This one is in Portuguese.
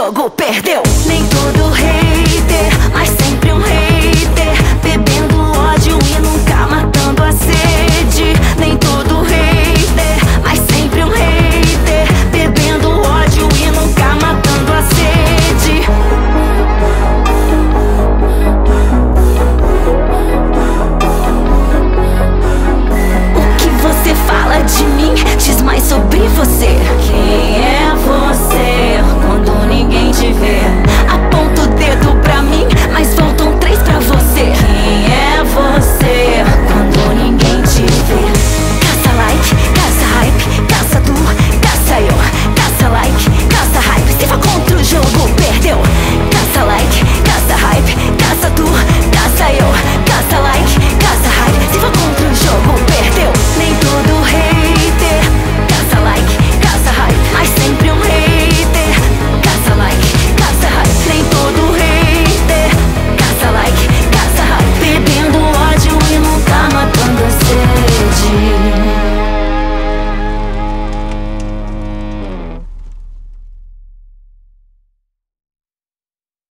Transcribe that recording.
jogo, perdeu. Nem todo hater, mas sempre um hater, bebendo ódio e nunca matando a sede. Nem todo hater, mas sempre um hater, bebendo ódio e nunca matando a sede. O que você fala de mim diz mais sobre você. Quem é você quando ninguém te vê? Aponta o dedo pra mim, mas faltam três pra você. Quem é você quando ninguém te vê? Caça like, caça hype, caça tu, caça eu. Caça like, caça hype, se for contra o jogo, perdeu. Caça like, caça hype, caça tu, caça eu. Caça like, caça hype, se for contra o jogo, perdeu. Nem todo hater caça like, caça hype, mas sempre um hater. Caça like, caça hype, nem todo hater caça like, caça hype, bebendo ódio e nunca matando a sede.